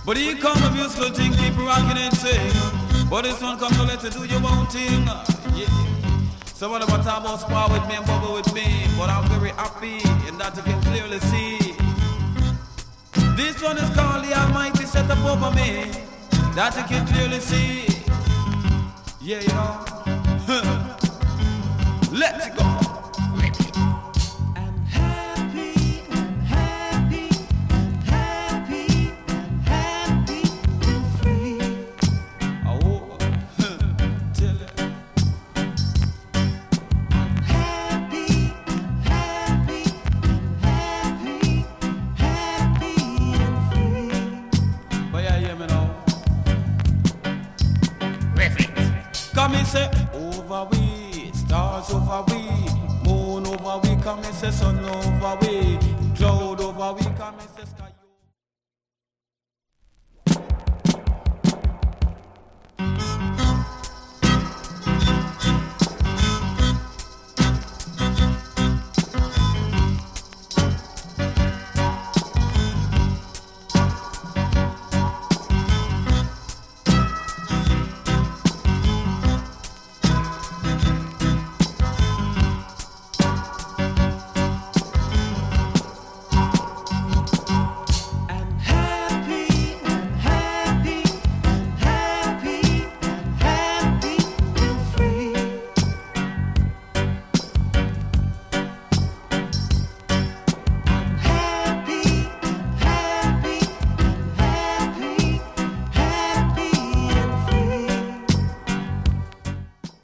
But he come with your slow thing, keep rocking and sing. But this one come to let you do your own thing. Yeah. So what about talk about spar with me and bubble with me? But I'm very happy and that you can clearly see. This one is called the Almighty set up over me. That you can clearly see. Yeah, you know. Let's go. Come and say over we, stars over we, moon over we, come and say sun over we, cloud over we, come and say sky.